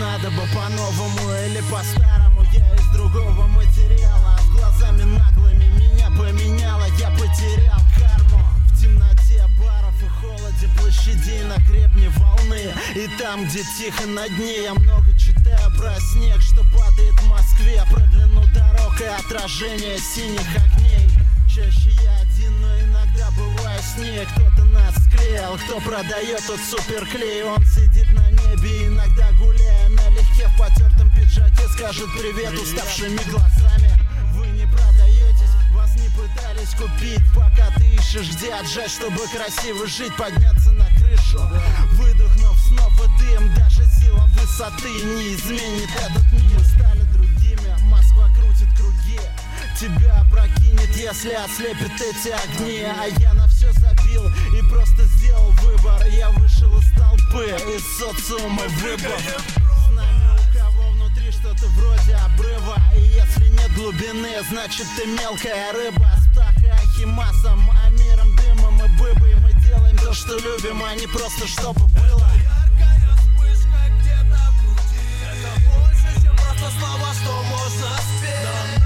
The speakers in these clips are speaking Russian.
надо бы по-новому или по-старому. Я из другого материала, с глазами наглыми меня поменяло. Я потерял карму в темноте баров и холоде площадей на гребне волны. И там, где тихо на дне, я много читаю про снег, что падает в Москве, про длину дорог и отражение синих огней. Чаще я один, но иногда бываю с ней. Кто-то нас склеил, кто продает тот суперклей. Он сидит на небе, иногда гуляя налегке в потертом пиджаке, скажет привет уставшими глазами. Вы не продаетесь, вас не пытались купить. Пока ты ищешь, где отжать, чтобы красиво жить, подняться на крышу, выдохнув снова дым. Даже сила высоты не изменит этот мир. Мы стали другими, Москва крутит круги, тебя опрокинет, если ослепит эти огни. А я на все забил и просто сделал выбор. Я вышел из толпы, из социума выбор. С нами у кого внутри что-то вроде обрыва. И если нет глубины, значит ты мелкая рыба. С птахой, ахимасом, амиром, дымом и быбой мы делаем то, что любим, а не просто чтобы было. Яркая вспышка где-то в груди. Это больше, чем просто слова, что можно спеть.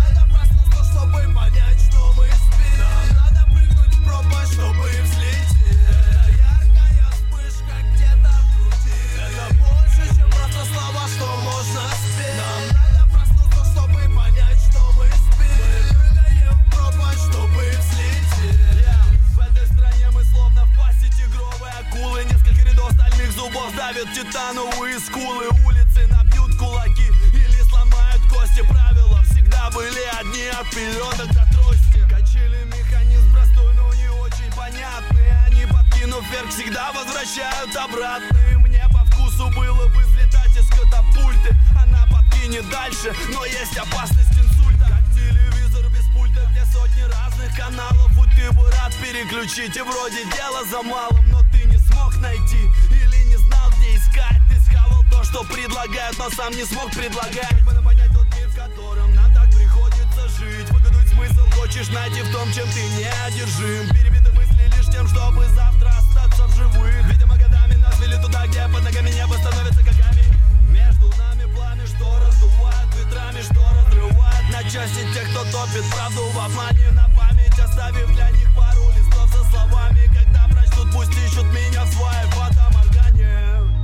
Чтобы понять, что мы спим, нам надо прыгнуть в пропасть, чтобы взлететь. Это яркая вспышка где-то в груди. Это больше, чем просто слова, что можно спеть. Нам надо проснуться, чтобы понять, что мы спим. Мы прыгаем в пропасть, чтобы взлететь. В этой стране мы словно в пасти тигровой акулы. Несколько рядов стальных зубов давят титановые скулы. Улицы набьют кулаки или сломают кости. Правила всегда были одни, от пеленок до трости. Качели механизм простой, но не очень понятный. Они, подкинув вверх, всегда возвращают обратно. И мне по вкусу было бы взлетать из катапульты. Она подкинет дальше, но есть опасность инсульта. Как телевизор без пульта, где сотни разных каналов. И ты бы рад переключить, и вроде дела за малым, но ты не смог найти или не знал, где искать. Ты схавал то, что предлагают, но сам не смог предлагать. Как бы понять тот мир, в котором нам так приходится жить. Выгадать смысл хочешь найти в том, чем ты неодержим. Перебиты мысли лишь тем, чтобы завтра остаться в живых. Видимо, годами нас вели туда, где под ногами небо становится как камень. Между нами пламя, что раздувает ветрами, что разрывает на части тех, кто топит правду в обмане. На память оставив для них пару листов со словами. Когда прочтут, пусть ищут меня в своей фотоморгане.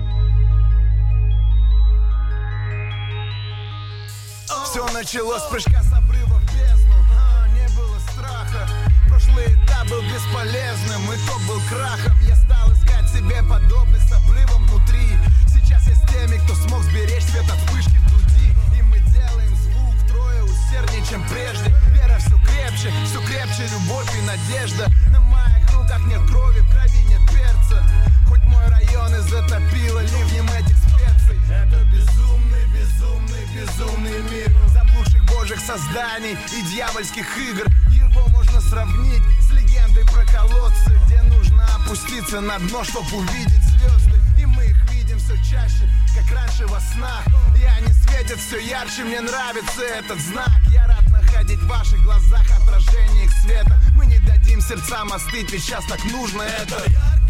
Все началось с прыжка с обрыва в бездну. Не было страха. Прошлый этап был бесполезным, и тот был крахом. Я стал искать себе подобный с обрывом внутри. Сейчас я с теми, кто смог сберечь свет от вспышки в груди. И мы делаем звук втрое усерднее, чем прежде. Вера все крепче любовь и надежда. На моих руках нет крови, в крови нет перца. Хоть мой район и затопило ливнем этих специй. Это безумный, безумный, безумный мир заблудших божьих созданий и дьявольских игр. Его можно сравнить с легендой про колодцы, где нужно опуститься на дно, чтоб увидеть звезды. И мы их видим все чаще, как раньше во снах. И они светят все ярче, мне нравится этот знак. Я рад находить в ваших глазах отражение их света. Мы не дадим сердцам остыть, ведь сейчас так нужно это.